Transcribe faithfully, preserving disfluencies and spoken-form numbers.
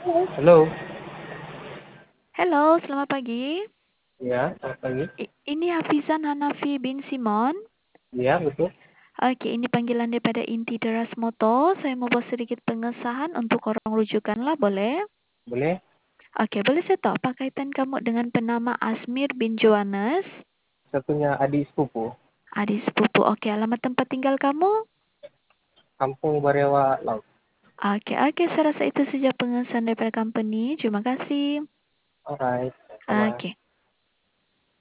Halo. Halo, selamat pagi. Iya, selamat pagi. I- ini Hafizan Hanafi bin Simon. Iya, betul. Oke, ini panggilan daripada Inti Deras Moto. Saya mau buat sedikit pengesahan untuk orang rujukan lah, boleh? Boleh. Oke, boleh saya tahu apa kaitan kamu dengan penama Asmir bin Johannes? Saya punya adik sepupu. Adik sepupu. Oke, alamat tempat tinggal kamu? Kampung Barewa Laut. Oke, oke. Saya rasa itu saja pengesahan daripada company. Terima kasih. Alright. Sama. Oke.